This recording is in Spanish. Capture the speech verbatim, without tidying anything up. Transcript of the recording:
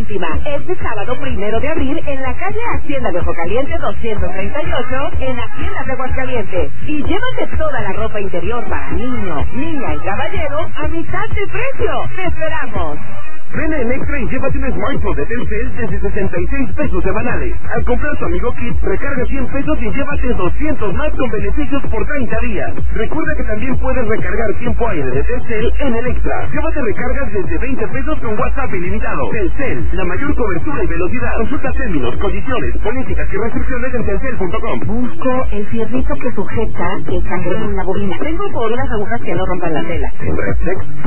última. Este sábado primero de abril en la calle Hacienda de Ojo Caliente doscientos treinta y ocho en Hacienda de Aguascalientes. Y llévate toda la ropa interior para niño, niña y caballero a mitad de precio. ¡Te esperamos! Ven en Extra y llévate un smartphone de Telcel desde sesenta y seis pesos semanales. Al comprar tu Amigo Kit, recarga cien pesos y llévate doscientos más con beneficios por treinta días. Recuerda que también puedes recargar tiempo aire de Telcel en el Extra. Llévate recargas desde veinte pesos con WhatsApp ilimitado. Telcel, la mayor cobertura y velocidad. Consulta términos, condiciones, políticas y restricciones en telcel punto com. Busco el fierrito que sujeta el cangrejo en la bobina. Tengo por unas agujas que no rompan la tela. ¿En Reflex?